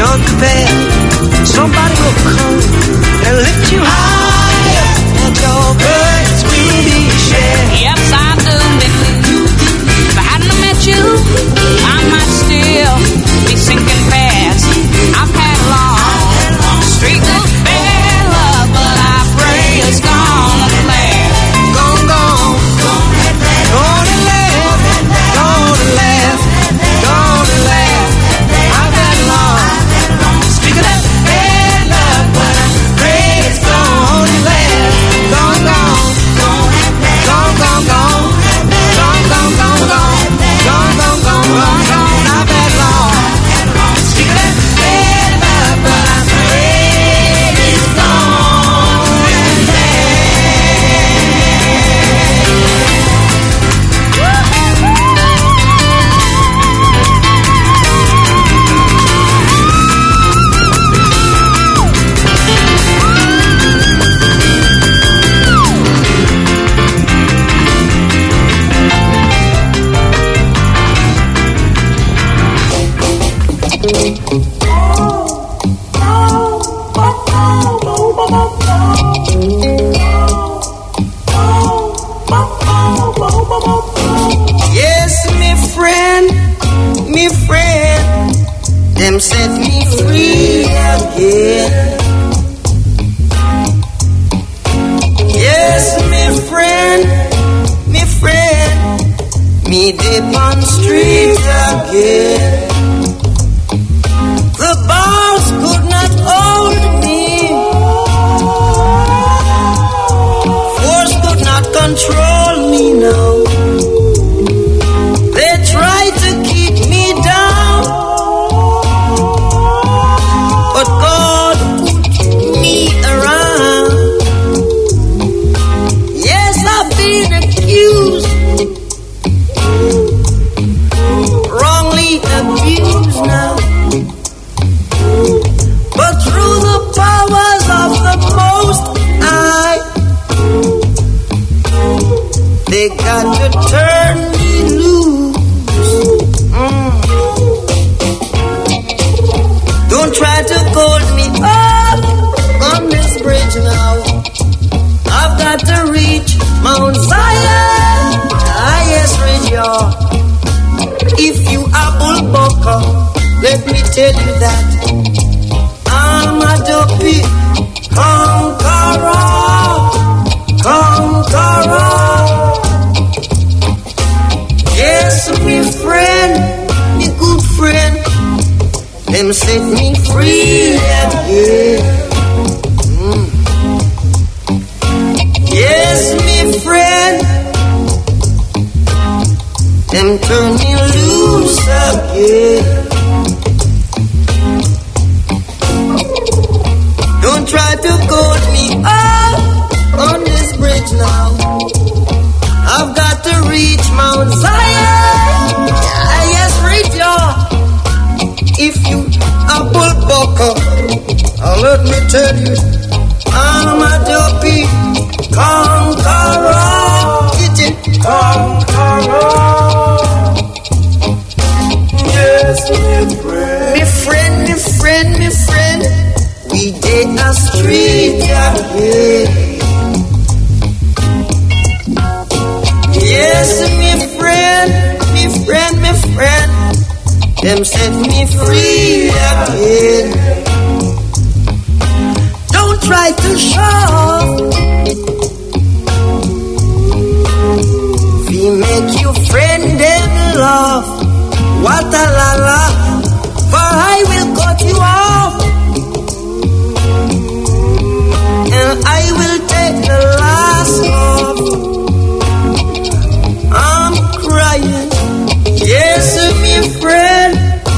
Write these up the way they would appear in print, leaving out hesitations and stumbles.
unprepared, somebody will come and lift you higher, and your burdens will be shared. Yes, I do believe. If I hadn't met you, I might still be sinking fast. I've had a long streak of bad luck, but I pray it's gone at last. Gone, gone, gone at last, gone at last, gone at last. I've had a long streak of that bad luck, but I pray it's gone at last. Gone, gone, gone, gone, gone, gone, gone, gone, gone, gone, gone, gone, gone, gone, gone. I've had a long streak of that bad luck, but I pray it's gone at last. Yes, me friend, them set me free again. Yes, me friend, me dip on street again. The bars could not hold me, force could not control me now. They tried to keep me down, but God put me around. Yes, I've been accused, wrongly abused now, but through the powers of the Most High, they got to turn me loose. Don't try to hold me up on this bridge now. I've got to reach Mount Zion. Ah, yes, Reggie. If you are bullbucker, let me tell you that I'm a dopey conqueror. Yes, me friend, me good friend, them set me free again. Yes, me friend, them turn me loose again. Don't try to hold me up on this bridge now. I've got to reach Mount Zion. Yes, reach y'all. If you are bullbucker, let me tell you, I'm a dopey conqueror. Conqueror. Yes, me friend, we did a street again. Yes, me friend, them set me free again. Don't try to show, we make you friend them love. What a la la, for I will cut you off, and I will take the last off. I'm crying, yes, me friend,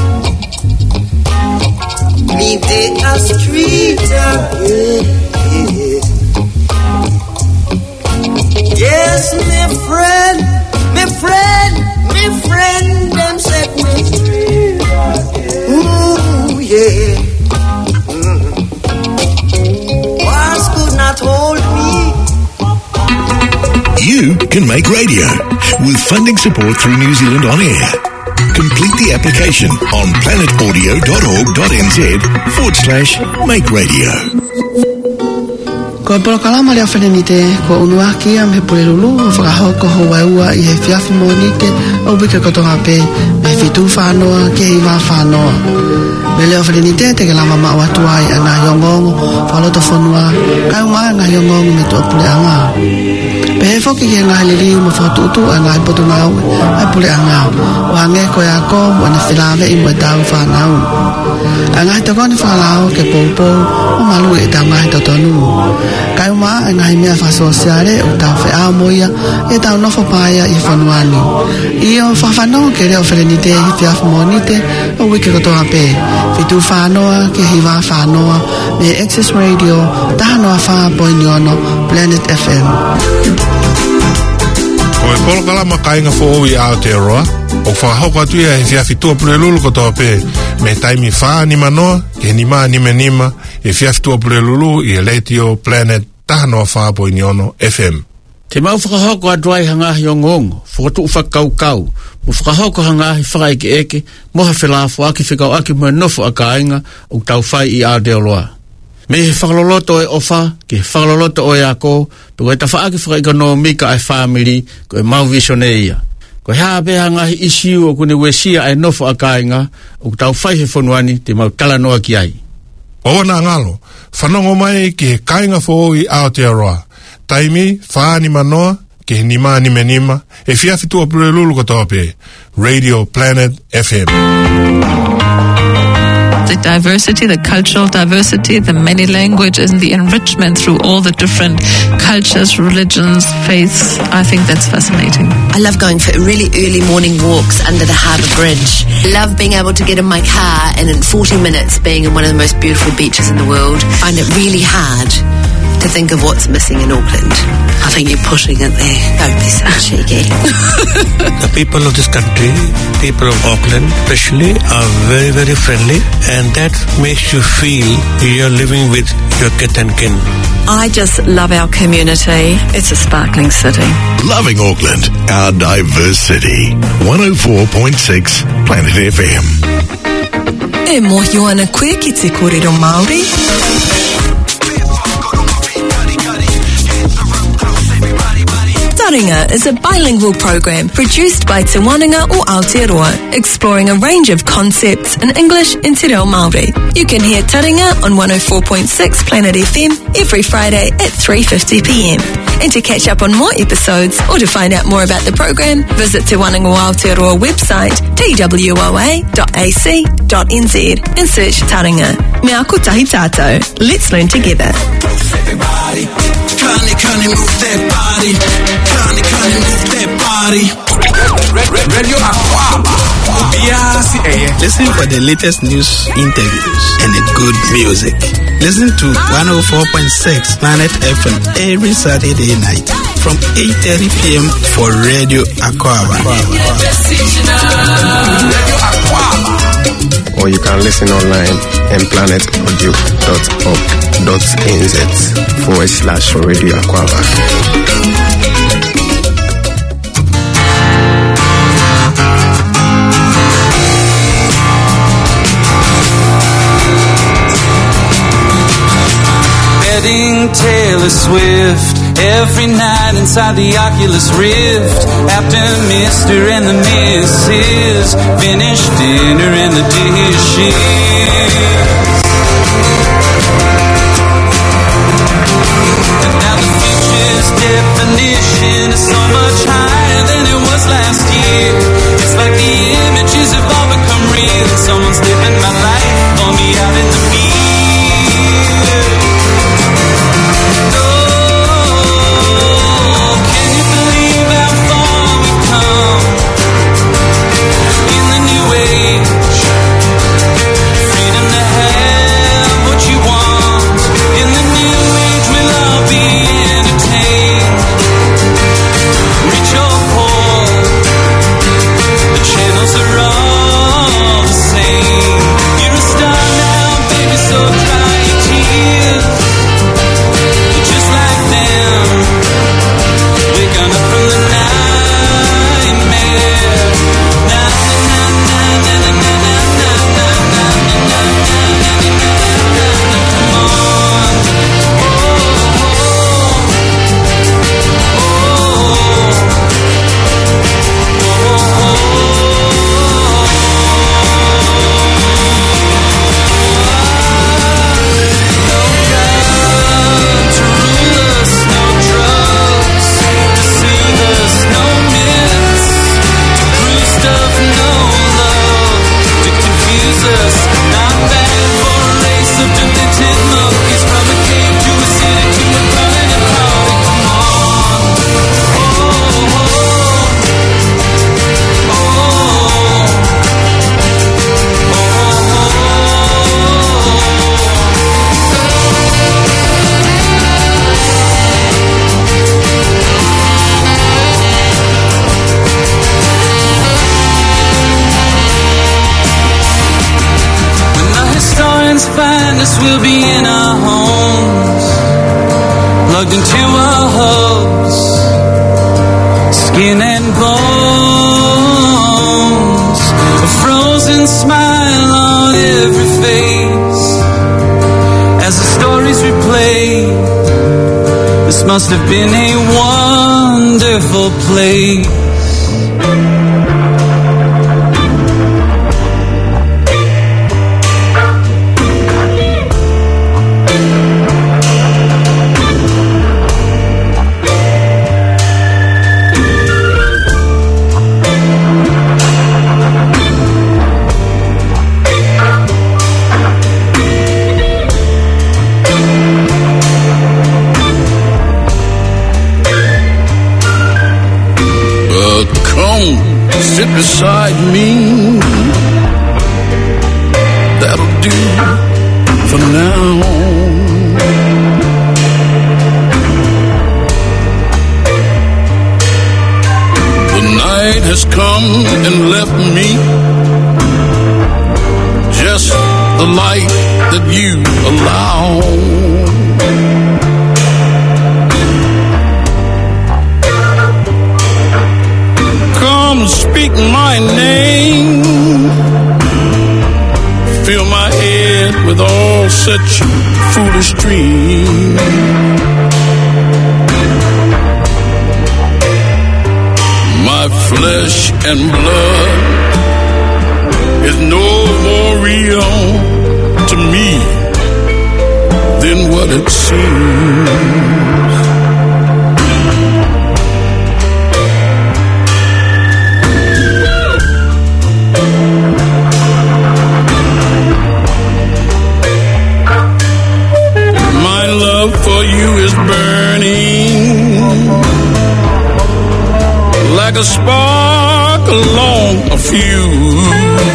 me they a street again. Yes, me friend, them set me free again. Ooh, yeah. Wars could not hold me. You can make radio with funding support through New Zealand On Air. Complete the application on planetaudio.org.nz/Make Radio. Ko polo kalama lea whenenite, ko unuaki am he pule lulu, o whakahoko ho waiua i he whiawhi monite, o wika kotonga pe, me whitu whanoa, ke hiwa whanoa. Me leo whenenite, te ke lama maa watuai a ngā yongongo, whaloto whanua, kai umaa ngā yongongo me tu apule anga. Pe he whoki ke ngā liriu ma whatutu a ngā ipoto ngā ue, a pule anga, o hange ko ya ko, o na whilawe i mua tau whanau. A ngā hita kone whalao ke poupou, o malu e tau ngā hita tonu. Kai umaa ngā hi mea whasosiare o tau whea moia e tau nofo paia i whanuani. I o whawhanau ke reo whenenite i whiawhi monite o wiki kotoa pe. Whitu whanoa ke hiwa whanoa me Access Radio tahanoa wha poiniono Planet FM. O e polo kalama kainga fo i Aotearoa, o whahoko atu ia he whiawhi tua pule lulu kotoa pe, me taimi wha ni manoa, ke nima ni menima, e whiawhi tua pule lulu i e Leitio Planet tahanoa wha poiniono FM. Te mau whakahoko aduai hangahi o ngongo, whakatu whakaukau, mo whakahoko hangahi whakaeke eke, moha whelafo aki whikau aki mua nofo a kainga o tau whai i Aotearoa. Me he whakaloloto e ofa, ke whakaloloto o e ako, pe koe ta whaaki whakaika no mika ai family, ko e mau visione ia. Ko hea beha ngahi isiu o kune wesia ai nofo a kainga, o tau whai he whanuani te mau talanoa ki ai. Ona ngalo, whanongo mai ki he kainga fo i Aotearoa. Taimi, whaani manoa, ke he nima ni menima, e whiawhi tua pule lulu kotoa pe, Radio Planet FM. The diversity, the cultural diversity, the many languages, and the enrichment through all the different cultures, religions, faiths. I think that's fascinating. I love going for really early morning walks under the harbour bridge. I love being able to get in my car and in 40 minutes being in one of the most beautiful beaches in the world. I find it really hard to think of what's missing in Auckland. I think you're pushing it there. Don't be so cheeky. The people of this country, people of Auckland especially, are very, very friendly, and that makes you feel you're living with your kith and kin. I just love our community. It's a sparkling city. Loving Auckland, our diverse city. 104.6 Planet FM. E mohi ana koe ki te kōrero Māori. Taringa is a bilingual program produced by Te Wananga o Aotearoa, exploring a range of concepts in English and Te Reo Māori. You can hear Taringa on 104.6 Planet FM every Friday at 3:50 p.m. And to catch up on more episodes or to find out more about the program, visit Te Wananga o Aotearoa website twoa.ac.nz and search Taringa. Mea kotahi tātou. Let's learn together. Everybody, Connie, move that body. Connie, move that body. Radio Aquaba. Listen for the latest news, interviews, and the good music. Listen to 104.6 Planet FM every Saturday night from 8:30 p.m. for Radio Aquaba. Or you can listen online at planetaudio.org.nz/Radio Aquaba. Taylor Swift every night inside the Oculus Rift. After Mr. and the Mrs. finish dinner and the dishes. And now the future's definition is so much higher than it was last year. It's like the images have all become real. Someone's living my life for me out in the field. its finest will be in our homes, plugged into our hubs, skin and bones, a frozen smile on every face as the stories replay. This must have been a wonderful place. Sit beside me, that'll do for now. The night has come and left me just the light that you allow. Speak my name, fill my head with all such foolish dreams. My flesh and blood is no more real to me than what it seems. For you is burning like a spark along a fuse.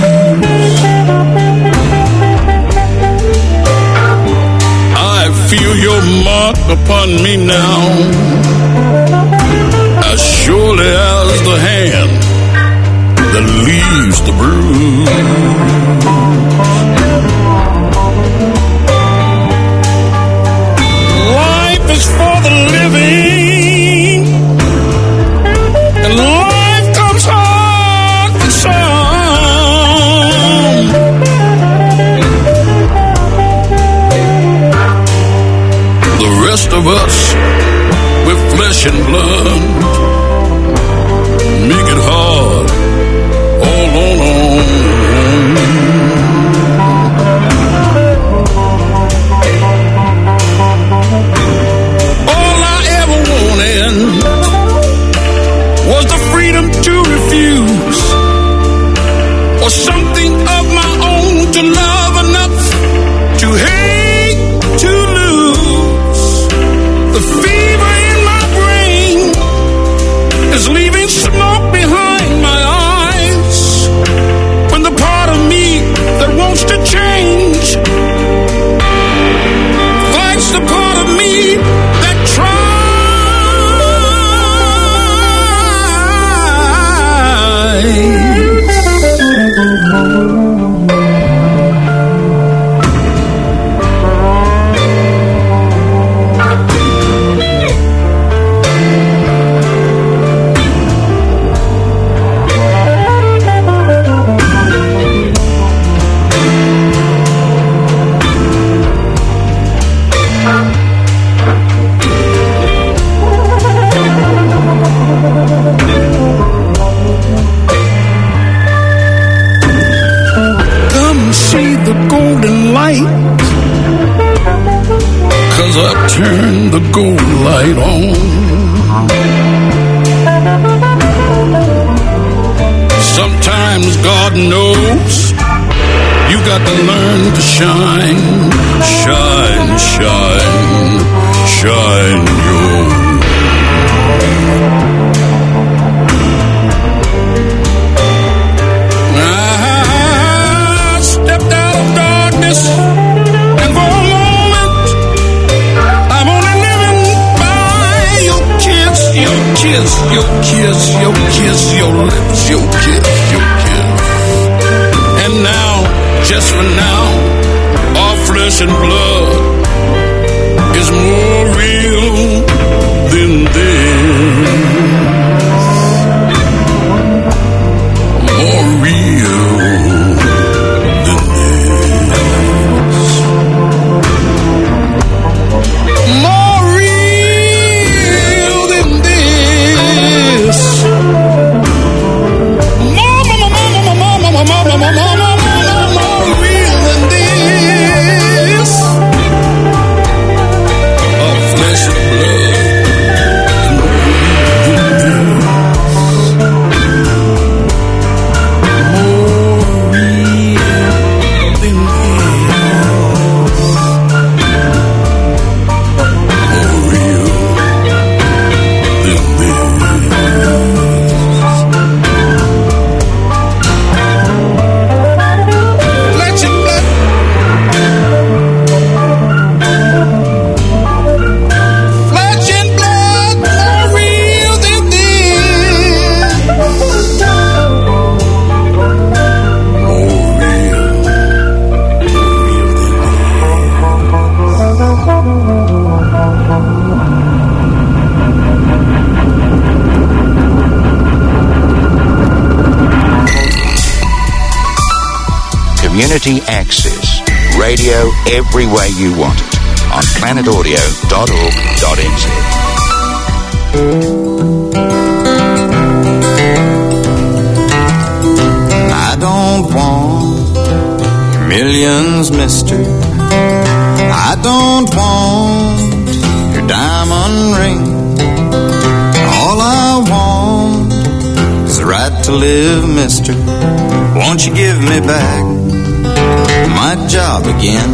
I feel your mark upon me now, as surely as the hand that leaves the bruise. For the living, and life comes hard for some. The rest of us, with flesh and blood, make it hard all on our own. Was the freedom to refuse, or something of my own to love enough to hate to lose. The fever in my brain is leaving smoke behind my eyes, when the part of me that wants to change fights the part of me that tries. Turn the gold light on. Sometimes God knows you got to learn to shine, shine, shine, shine your. I stepped out of darkness, and for a moment I'm only living by your kiss, your kiss, your kiss, your kiss, your lips, your kiss, your kiss. And now, just for now, off flesh and blood is more real than this. More real than this. More real than this. More real than this. Of flesh and blood. Community Access. Radio every way you want it on planetaudio.org.nz. I don't want your millions, mister. I don't want your diamond ring. All I want is the right to live, mister. Won't you give me back my job again?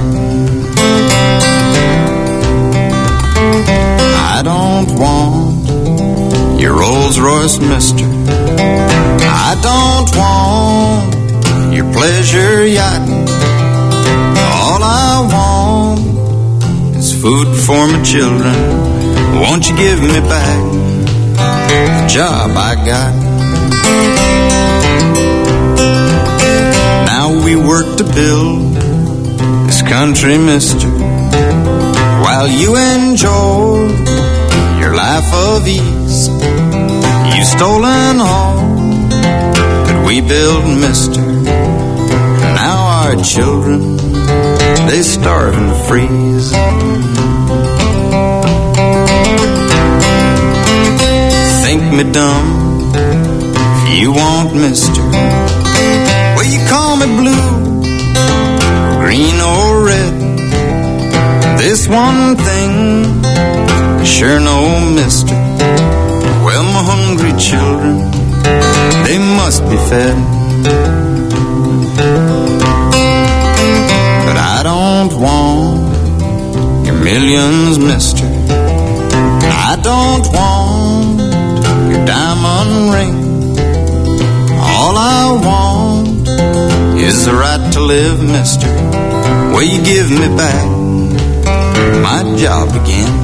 I don't want your Rolls Royce, mister. I don't want your pleasure yacht. All I want is food for my children. Won't you give me back the job I got? Now we work to build this country, mister, while you enjoy your life of ease. You've stolen all that we build, mister. Now our children, they starve and freeze. Think me dumb if you want, mister. Well, you call me blue, green or red. This one thing I sure know, mister. Well, my hungry children, they must be fed. But I don't want your millions, mister. I don't want your diamond ring. All I want is the right to live, mister. Will you give me back my job again?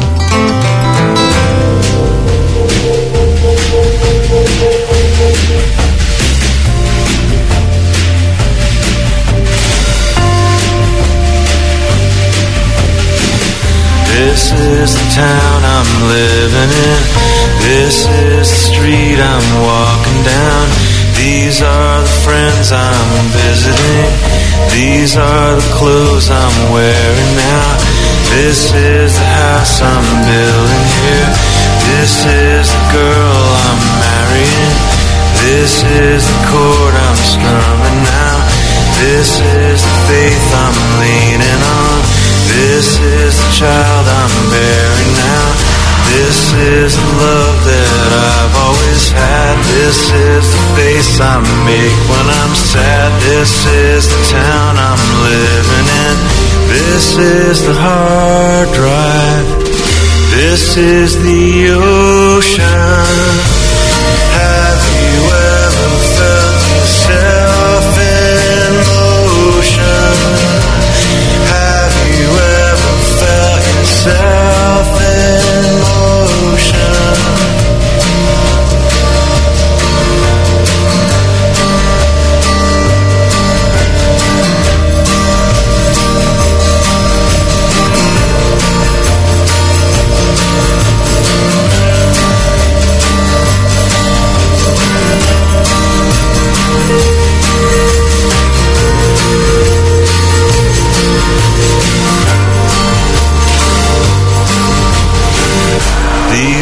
This is the town I'm living in. This is the street I'm walking down. These are the friends I'm visiting. These are the clothes I'm wearing now. This is the house I'm building here. This is the girl I'm marrying. This is the chord I'm strumming now. This is the faith I'm leaning on. This is the child I'm bearing now. This is the love that I've always had. This is the face I make when I'm sad. This is the town I'm living in. This is the hard drive. This is the ocean. Have you ever felt yourself in motion? Have you ever felt yourself in motion?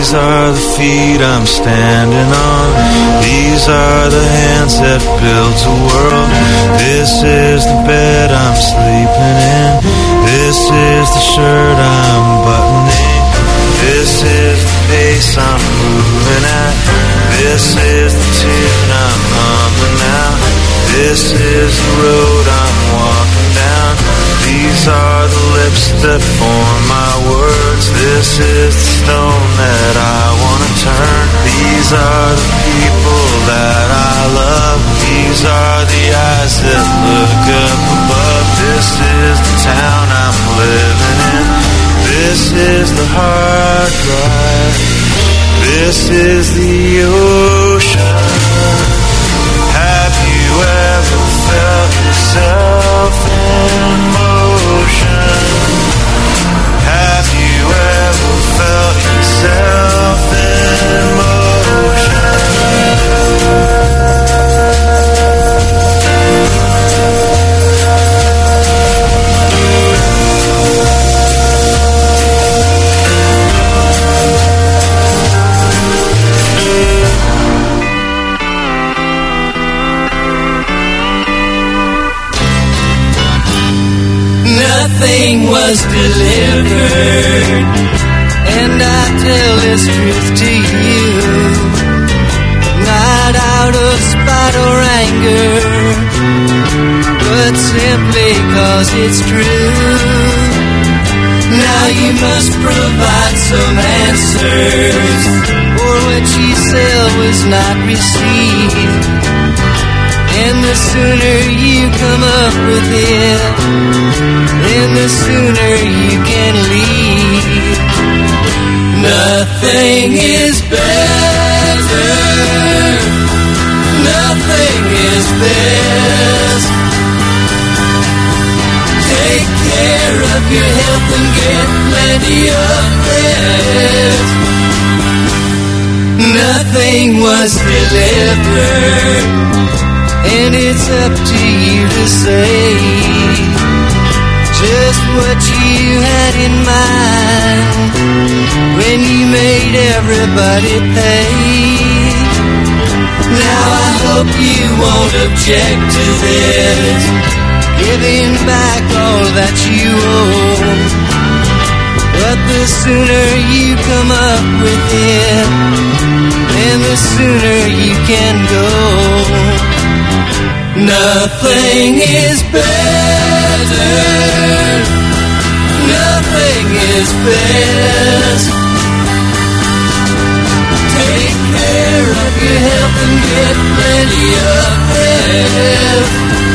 These are the feet I'm standing on. These are the hands that built a world. This is the bed I'm sleeping in. This is the shirt I'm buttoning. This is the pace I'm moving at. This is the tune I'm humming now. This is the road I'm walking down. These are the lips that form my words. This is the stone that I want to turn. These are the people that I love. These are the eyes that look up above. This is the town I'm living in. This is the hard drive. This is the ocean. Have you ever felt yourself in motion? Have you ever felt yourself in motion? Nothing was delivered, and I tell this truth to you, not out of spite or anger, but simply 'cause it's true. Now you must provide some answers, for what you said was not received. And the sooner you come up with it, then the sooner you can leave. Nothing is better. Nothing is best. Take care of your health and get plenty of rest. Nothing was delivered, and it's up to you to say just what you had in mind when you made everybody pay. Now I hope you won't object to this, giving back all that you owe. But the sooner you come up with it, and the sooner you can go. Nothing is better. Nothing is best. Take care of your health and get plenty of rest.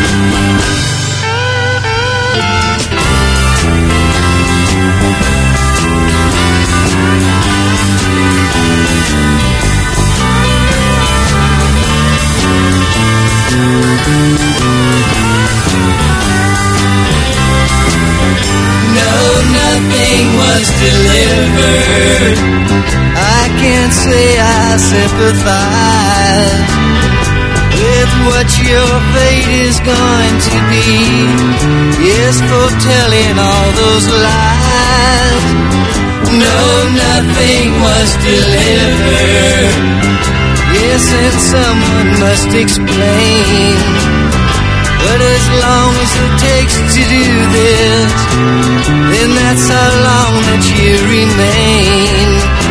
No, nothing was delivered. I can't say I sympathize with what your fate is going to be. Yes, for telling all those lies. No, nothing was delivered. Yes, and someone must explain. But as long as it takes to do this, then that's how long that you remain.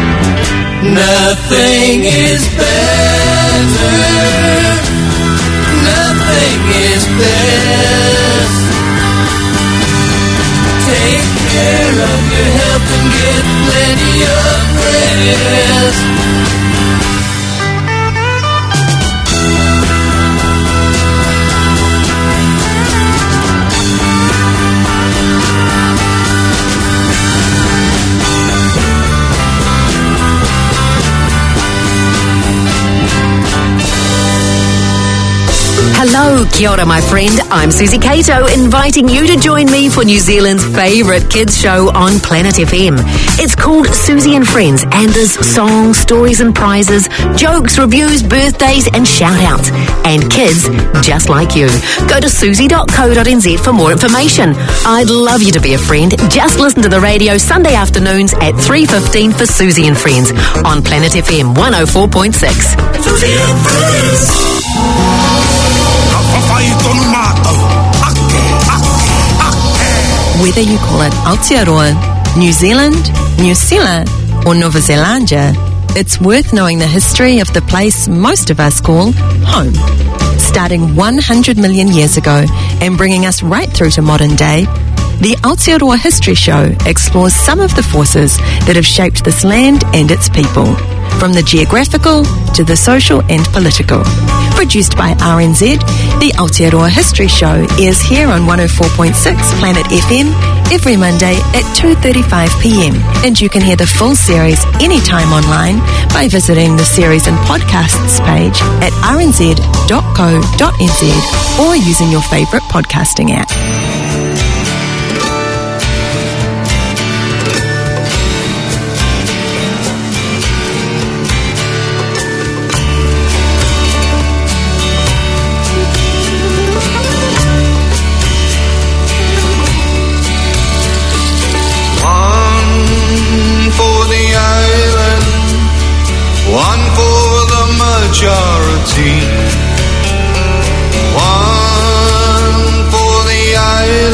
Nothing is better. Nothing is best. Take care of your health and get plenty of rest. Hello, kia ora, my friend. I'm Susie Cato, inviting you to join me for New Zealand's favourite kids show on Planet FM. It's called Susie and Friends, and there's songs, stories and prizes, jokes, reviews, birthdays and shout-outs. And kids just like you. Go to susie.co.nz for more information. I'd love you to be a friend. Just listen to the radio Sunday afternoons at 3:15 for Susie and Friends on Planet FM 104.6. Susie and Friends. Whether you call it Aotearoa, New Zealand, New Zealand, or Nova Zelandia, it's worth knowing the history of the place most of us call home. Starting 100 million years ago and bringing us right through to modern day, the Aotearoa History Show explores some of the forces that have shaped this land and its people, from the geographical to the social and political. Produced by RNZ, the Aotearoa History Show is here on 104.6 Planet FM every Monday at 2:35pm. And you can hear the full series anytime online by visiting the series and podcasts page at rnz.co.nz or using your favourite podcasting app. One for the majority, one for the island.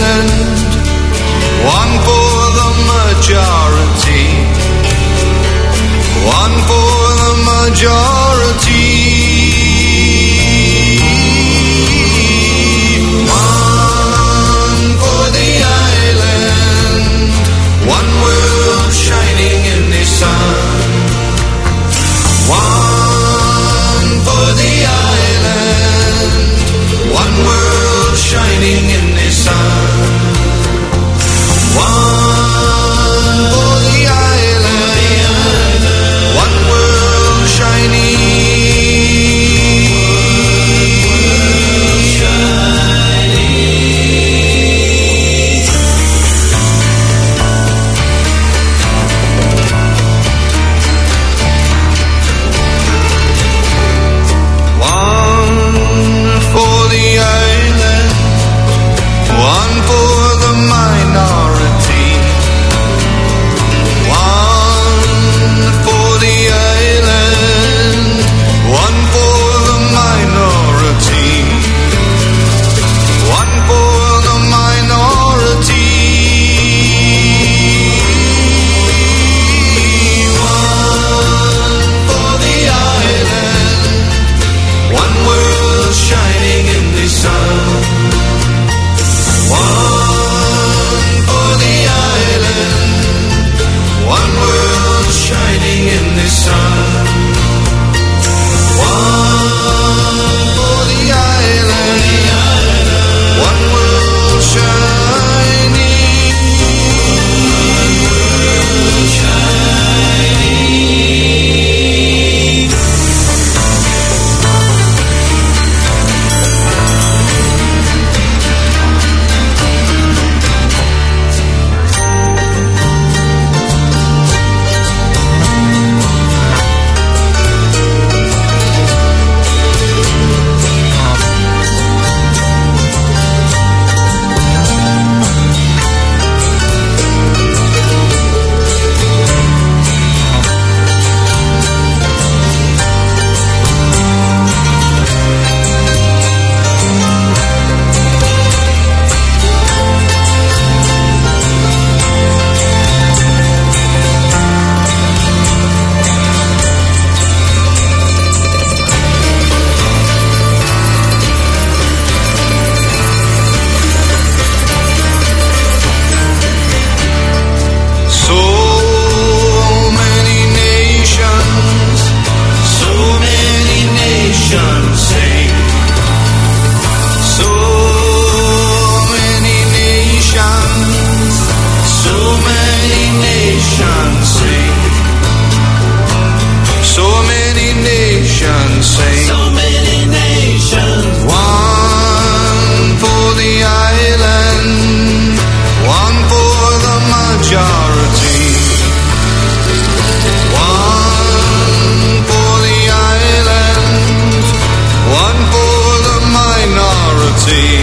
see.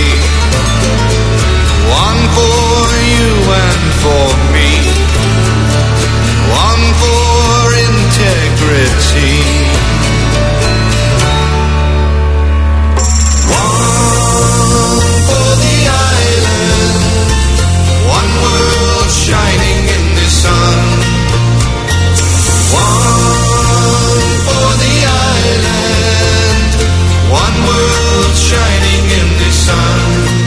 One for you and for me. One for integrity. One for the island. One world shining in the sun. One for the island. One world shining in the sun.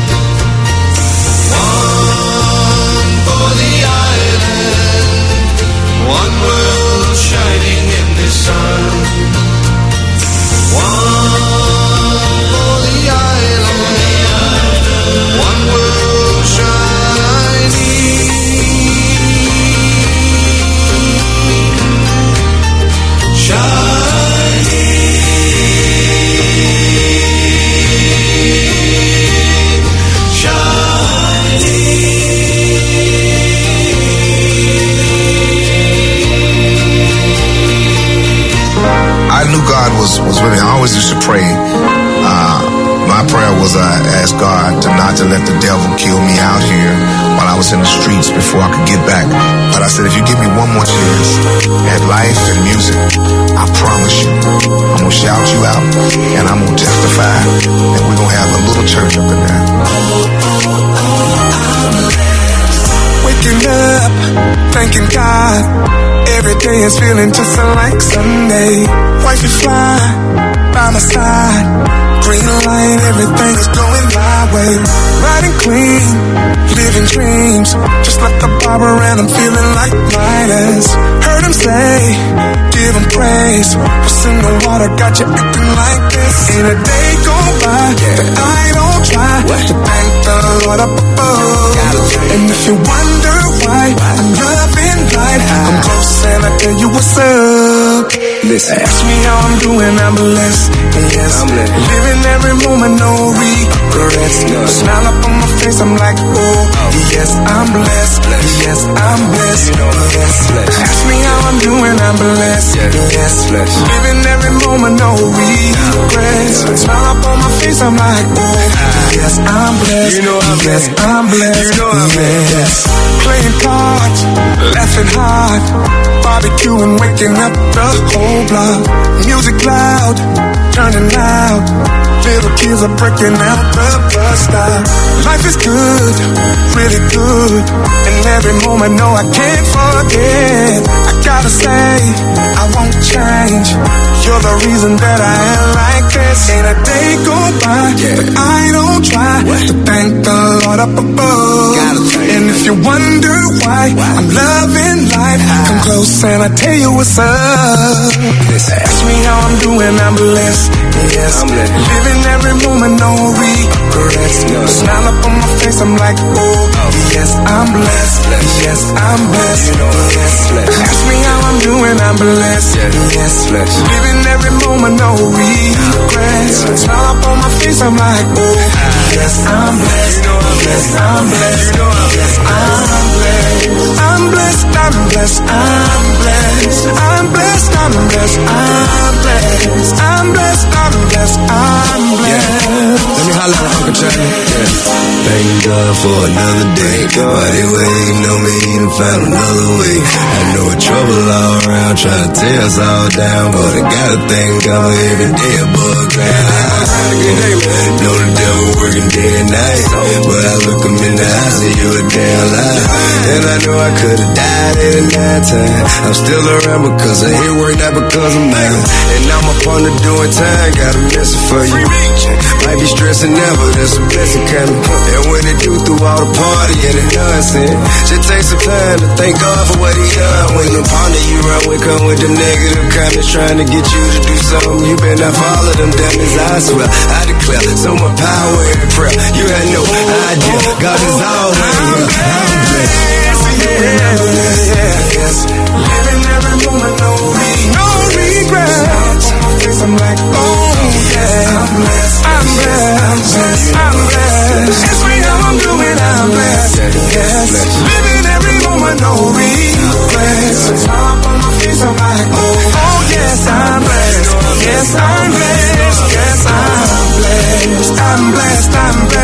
One for the island. One world shining in the sun. One for the island. One world shining. I knew God was with me. I always used to pray. My prayer was I asked God not to let the devil kill me out here while I was in the streets before I could get back. But I said, if you give me one more chance at life and music, I promise you, I'm going to shout you out and I'm going to testify and we're going to have a little church up in there. Waking up, thanking God. Every day is feeling just like Sunday. Wifey fly by my side. Green light, everything is going my way. Riding clean, living dreams. Just left the barber and I'm feeling like Midas. Heard him say, give him praise. What's in the water got you acting like this? Ain't a day go by that I don't try to thank the Lord up above. And if you wonder why I'm loving light, I'm close and I tell you what's up. Listen, ask me how I'm doing, I'm blessed. Yes, I'm living every moment, no regrets. Smile up on my face, I'm like, oh, yes, I'm blessed. Yes, I'm blessed. Yes, ask me how I'm doing, I'm blessed. Yes, living every moment, no regrets. Smile up on my face, I'm like, oh, yes, I'm blessed. You know I'm blessed. I'm blessed. You know I'm blessed. Playing cards, laughing hard, barbecuing, waking up the whole block. Music loud, turning loud. Little kids are breaking out the bus stop. Life is good, really good. And every moment, no, I can't forget. I gotta say, I won't change. You're the reason that I am like this. Ain't a day go by that I don't try to thank the Lord up above. And if you wonder why I'm loving life, come close and I tell you what's up. Ask me how I'm doing, I'm blessed. Yes, I'm living every moment, no regrets. Smile up on my face, I'm like, oh, yes, I'm blessed. Yes, I'm blessed. Ask me how I'm doing, I'm blessed. Yes, living every moment, no regrets. Smile up on my face, I'm like, oh, yes, I'm blessed. Yes, I'm blessed. Yes, I'm blessed. I'm blessed. I'm blessed. I'm blessed. I'm blessed. I'm blessed. I'm blessed. I'm blessed. I'm blessed. I'm blessed. Let me holler at Uncle Charlie. Thank God for another day. While they waiting on me to find another way. I know trouble all around trying to tear us all down, but I gotta thank God for every day above ground. Know the devil working day and night, but I look him in the eye, see you a damn lie. And I know I could've died at a night time. I'm still around because I hit work, not because I'm mad. And I'm up on the doing time, got a message for you. Might be stressing now, but there's a blessing coming. And when it do through all the party and the nonsense, should take some time to thank God for what he done. When the partner you run with come with them negative comments trying to get you to do something, you better not follow them demons, I swear. I declare so much power in prayer. You had no idea, God is always here. I'm blessed. Yes, living every moment, no regrets. I'm like, oh yeah, I'm blessed. I'm blessed. I'm blessed. Ask me how I'm doing, I'm blessed. Yes, living every moment, no regrets. Top on my face, I'm like, oh yes, I'm blessed. Yes, I'm blessed. Yes, I'm blessed. I'm blessed. I'm blessed.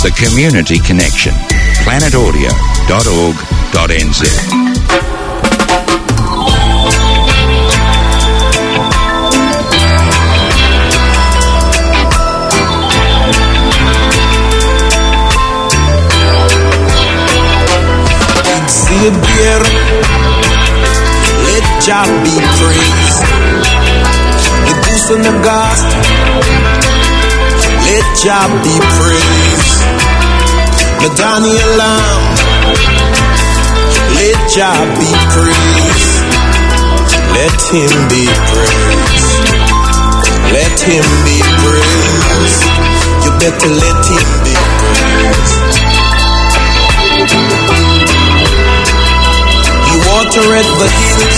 The Community Connection. planetaudio.org.nz. Let Jah be praised. The goose and the gospel. Let Jah be praised. The Daniel Lamb. Let Jah be praised. Let him be praised. Let him be praised. You better let him be praised. Watereth the hills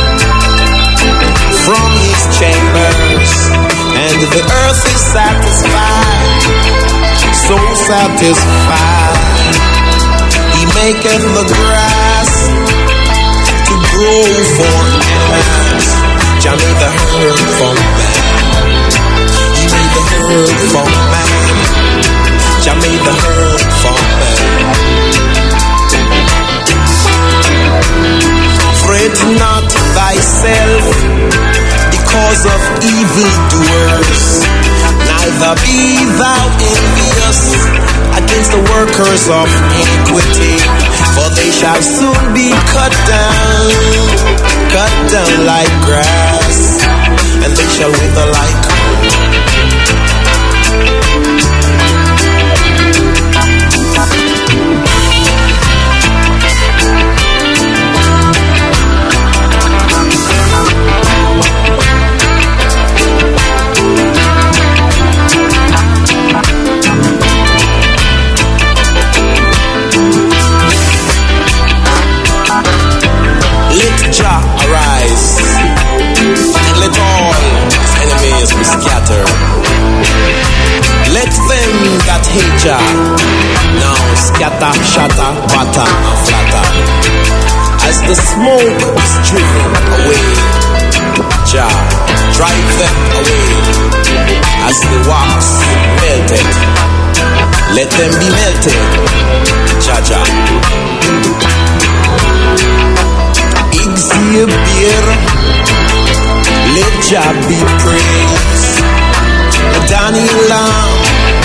from his chambers, and the earth is satisfied, so satisfied. He maketh the grass to grow for animals. Jah made the herb for man. He made the herb for man. Jah made the herb for man. Fret not thyself because of evildoers, neither be thou envious against the workers of iniquity, for they shall soon be cut down like grass, and they shall wither like Jah arise, and let all his enemies be scattered. Let them that hate Jah now scatter, shatter, batter, and flatter. As the smoke is driven away, Jah drive them away. As the wax melted, let them be melted. Jah Jah. Exhibit, let Jah be praised. Daniel Lamb,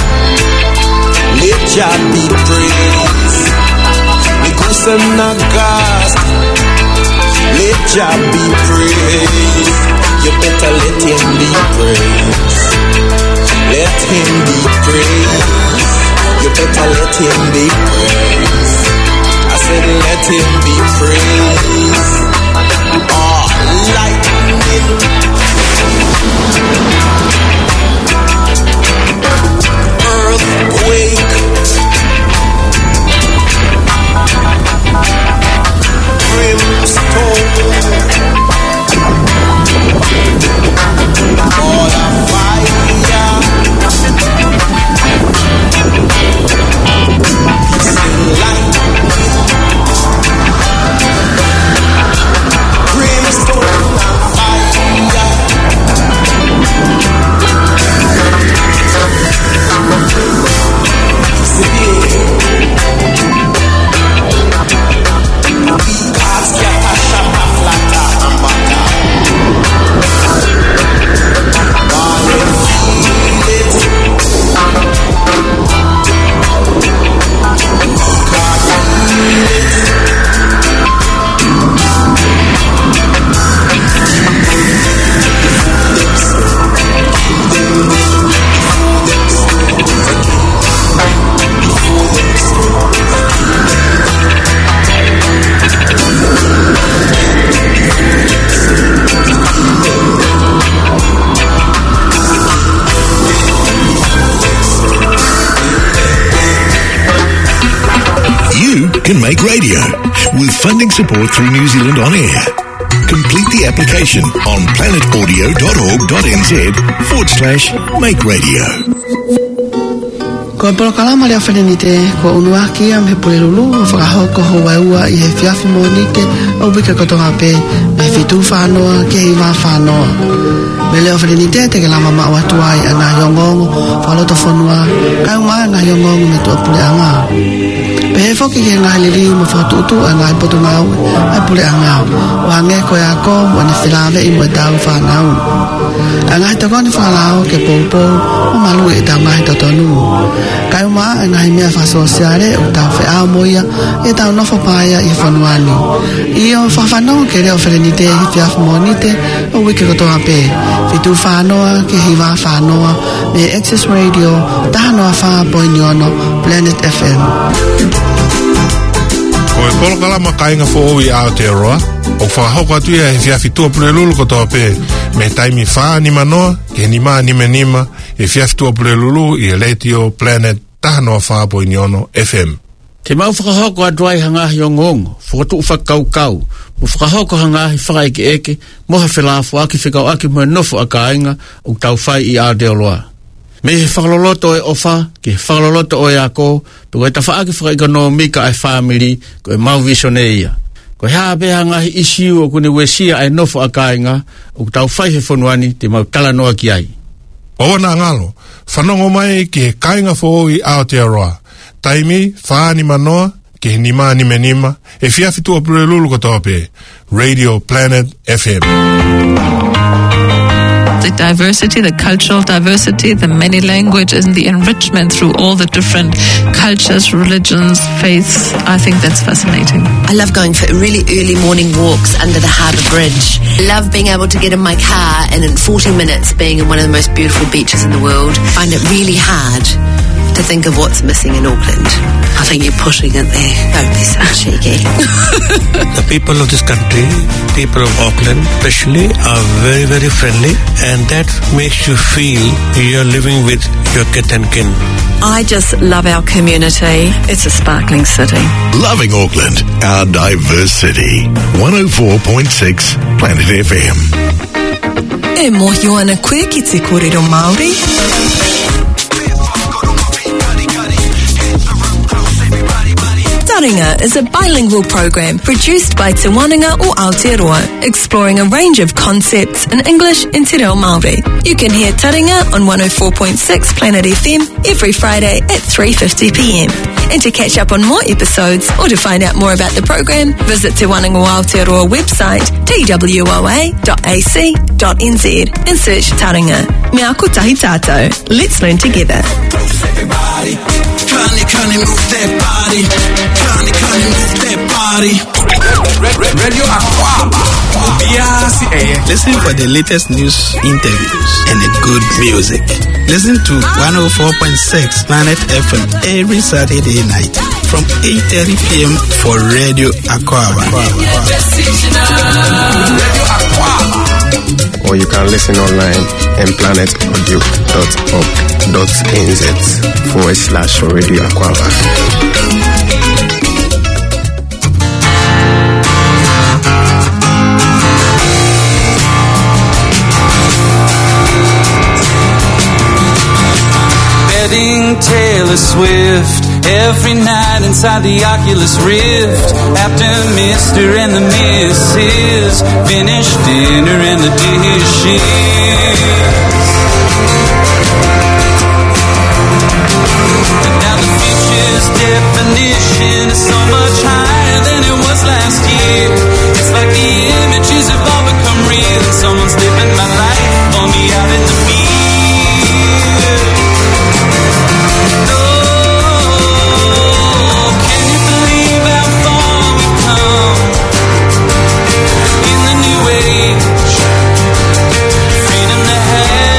let Jah be praised. Because I'm not God, let Jah be praised. You better let him be praised. Let him be praised. You better let him be praised. I said let him be praised. Oh, lightning. Earthquake. Brimstone. All of fire. Light. Can make radio with funding support through New Zealand On Air. Complete the application on planetaudio.org.nz/make radio. Ko polo kalama le whenenite ko unuaki am he pulelulu o whakahoko ho waiua I he whiawhi monike o wika kotonga pe me whitu whanoa ke I ma whanoa. Bele ofrenite te ke la mama watuai ana yongongo faloto fonua kai ma ana yongongo me to pule anga pe foki ke ngai lili mo foto tu ana poto nau ai pule anga wa nge ko ya ko wana filave I mo tau fa nau anga to kon fa lao ke popo o malu e ta mai to tonu kai ma ana me fa sociale o ta fe a moia e ta no fa paia I fonuani io fa fa no ke le ofrenite fia monite o wiki ko to ape fitu whanoa ke hiwa whanoa me Access Radio tahanoa wha poiniono Planet FM. Ko e polo kalama kainga fo owi Aotearoa o whakahoko atu ia he whiawhitua pulelulu ko toa pe me taimi wha ni manoa ke nima ni menima he whiawhitua pulelulu I Letio Planet tahanoa wha poiniono FM. Te mau whakahoko aduai hangahi o ngongo, whakatu whakaukau, mo whakahoko hangahi whakaeke eke, moha whelafo aki whikau aki mo nofo a kāinga o tau whai I Aotearoa. Me he whakaloloto e ofa, ke whakaloloto o e ako, pe koe ta whaaki whakaekonomika ai whamiri, koe mau visione ia. Koe haa pe hangahi isiu o kune wesia ai nofo a kāinga, o tau whai he whonuani te mau talanoa ki ai. Ona ngalo, whanongo mai ke kāinga fo owi Aotearoa. Taimi, whaani manoa, ke nima ni menima, e whiawhitua pulelulu ko tope, Radio Planet FM. The diversity, the cultural diversity, the many languages and the enrichment through all the different cultures, religions, faiths, I think that's fascinating. I love going for really early morning walks under the harbour bridge. I love being able to get in my car and in 40 minutes being in one of the most beautiful beaches in the world. I find it really hard to think of what's missing in Auckland. I think you're pushing it there. Don't be so cheeky. The people of this country, people of Auckland especially, are very, very friendly, and that makes you feel you're living with your kith and kin. I just love our community. It's a sparkling city. Loving Auckland, our diverse city. 104.6 Planet FM. E mohi ana koe ki te kōrero Māori. Taringa is a bilingual program produced by Te Wananga o Aotearoa, exploring a range of concepts in English and Te Reo Māori. You can hear Taringa on 104.6 Planet FM every Friday at 3:50 p.m. And to catch up on more episodes or to find out more about the program, visit Te Wananga o Aotearoa website twoa.ac.nz and search Taringa. Me ako tahi tātou. Let's learn together. Everybody, Connie, move that body. Connie, move that body. Radio Aquaba. Listen for the latest news, interviews, and the good music. Listen to 104.6 Planet FM every Saturday night from 8:30 p.m. for Radio Aquaba. Or you can listen online at planetaudio.org.nz/Radio Aquaba. Taylor Swift every night inside the Oculus Rift. After Mr. and the Mrs. finish dinner and the dishes. And now the future's definition is so much higher than it was last year. It's like the images have all become real. Someone's living my life on me out in the field. Freedom to have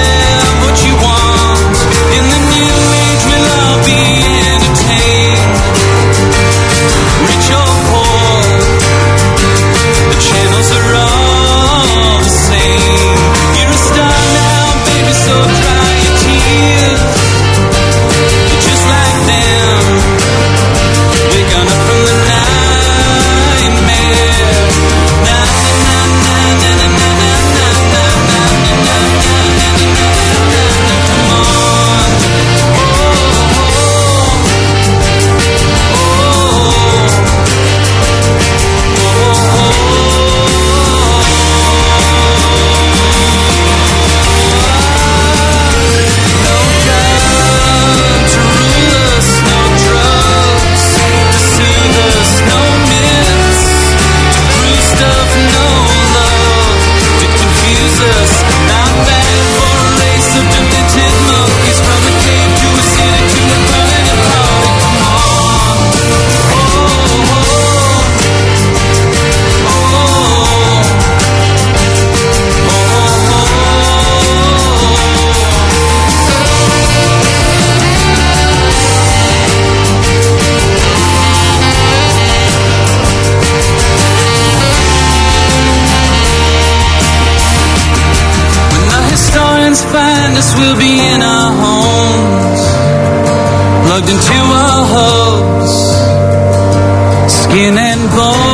into our hugs, skin and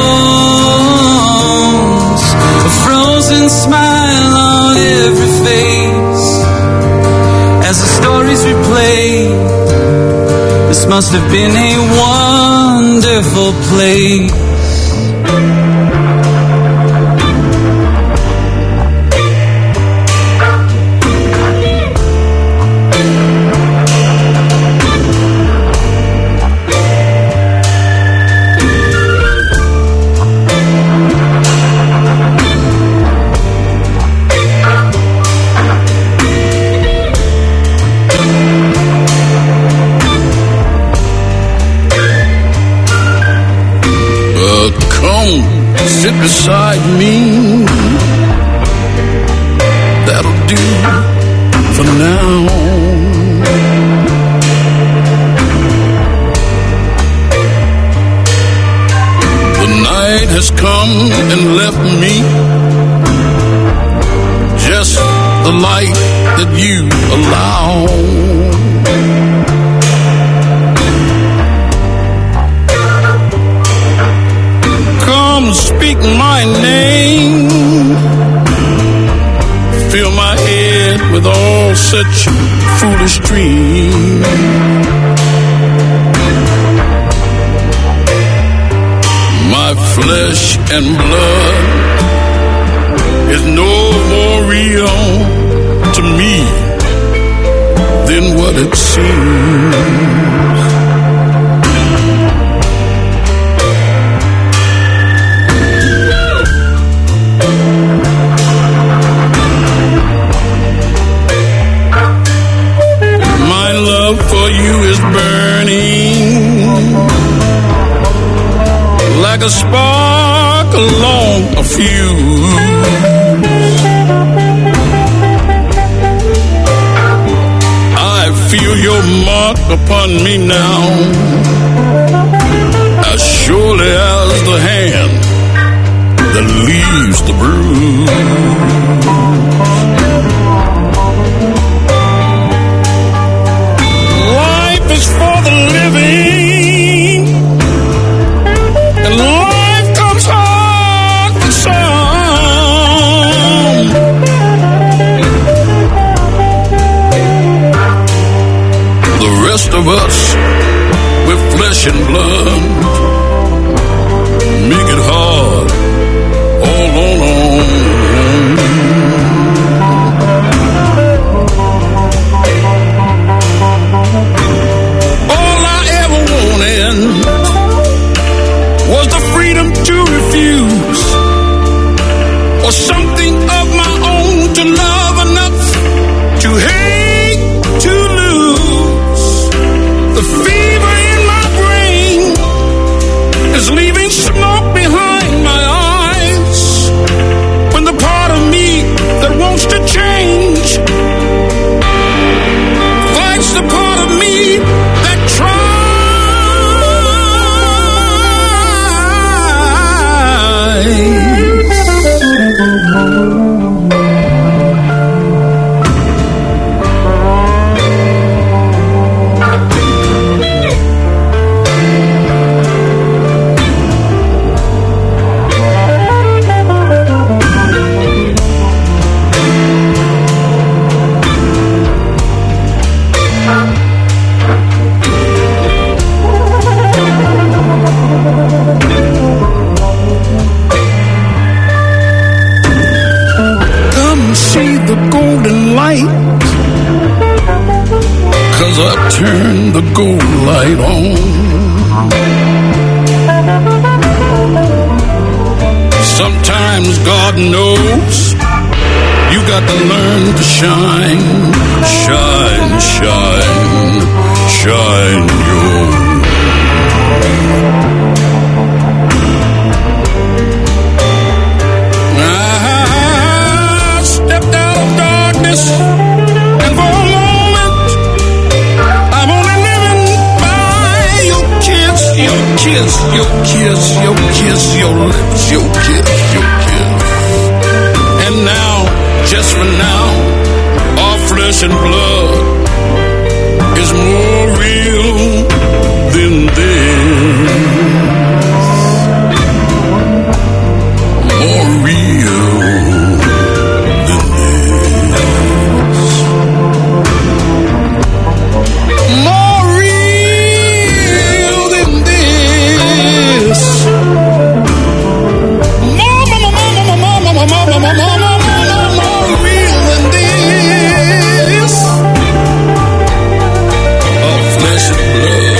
bones, a frozen smile on every face. As the stories we play, this must have been a wonderful place. Sit beside me, that'll do for now. The night has come and left me just the light that you allow. Speak my name, fill my head with all such foolish dreams. My flesh and blood is no more real to me than what it seems. For you is burning like a spark along a fuse. I feel your mark upon me now, as surely as the hand that leaves the bruise. For the living, and life comes hard for some. The rest of us, with flesh and blood, make it hard all on our own. Was the freedom to refuse, or something of my own to love enough to hate to lose. The fever in my brain is leaving smoke behind my eyes, when the part of me that wants to change fights the part of me that tries. Cause I turned the gold light on. Sometimes God knows you got to learn to shine, shine, shine, shine your. I stepped out of darkness, and for a moment I'm only living by your kiss, your kiss, your kiss, your kiss, your lips, your kiss, your kiss. And now, just for now, our flesh and blood is more real flesh and blood.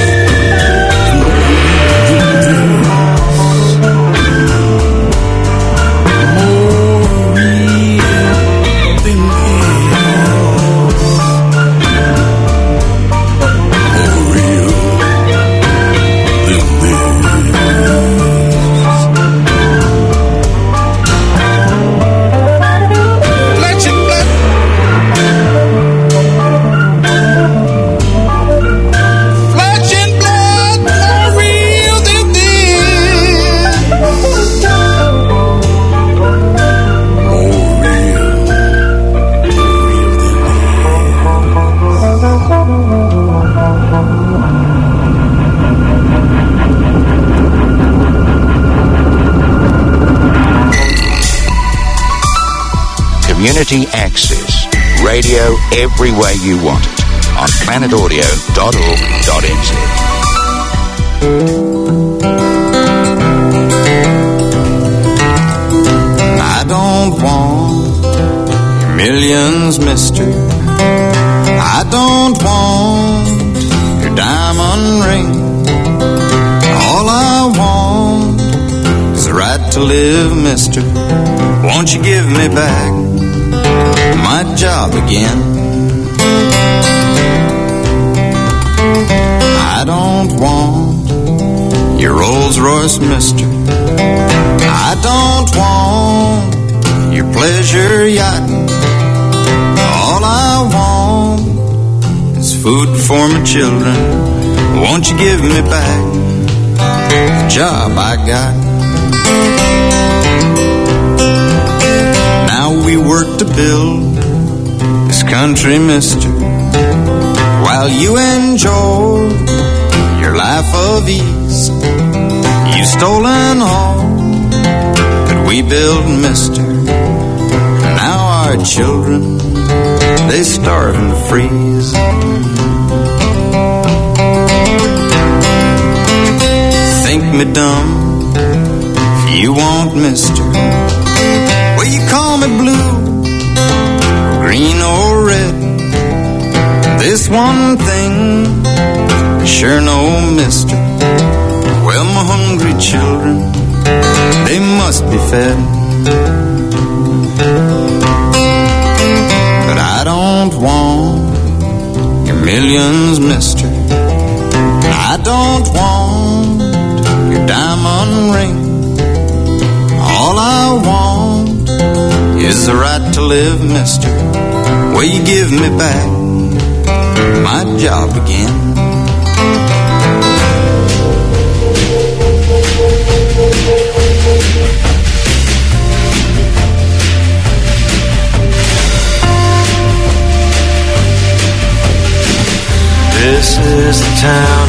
Community Access. Radio every way you want it on planetaudio.org.nz. I don't want your millions, mister. I don't want your diamond ring. All I want is the right to live, mister. Won't you give me back my job again? I don't want your Rolls Royce, mister. I don't want your pleasure yacht. All I want is food for my children. Won't you give me back the job I got? Now we work to build this country, mister, while you enjoy your life of ease. You've stolen all that we build, mister. Now our children, they starve and freeze. Think me dumb if you want, mister. Well, you call me blue, green or red. This one thing I sure know, mister. Well, my hungry children, they must be fed. But I don't want your millions, mister. I don't want your diamond ring. All I want is the right to live, mister. Will you give me back my job again? This is the town